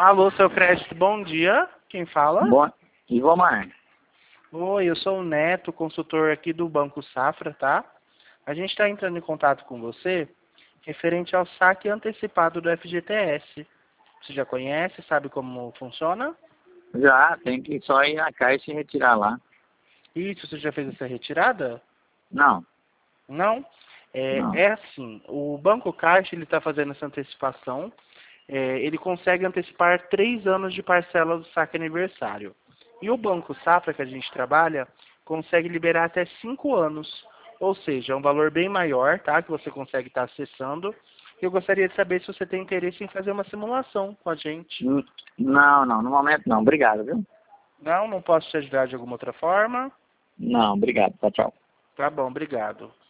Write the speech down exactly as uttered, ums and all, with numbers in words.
Alô, seu crédito, bom dia. Quem fala? Bom, Ivomar. Oi, eu sou o Neto, consultor aqui do Banco Safra, tá? A gente está entrando em contato com você referente ao saque antecipado do F G T S. Você já conhece, sabe como funciona? Já, tem que só ir na caixa e retirar lá. Isso, você já fez essa retirada? Não, Não? É, não. é assim, o Banco Caixa ele está fazendo essa antecipação. É, ele consegue antecipar três anos de parcela do saque aniversário. E o Banco Safra, que a gente trabalha, consegue liberar até cinco anos. Ou seja, é um valor bem maior, tá? Que você consegue estar acessando. Eu gostaria de saber se você tem interesse em fazer uma simulação com a gente. Hum, Não, não, no momento não. Obrigado, viu? Não, não posso te ajudar de alguma outra forma? Não, obrigado. Tchau, tchau. Tá bom, obrigado.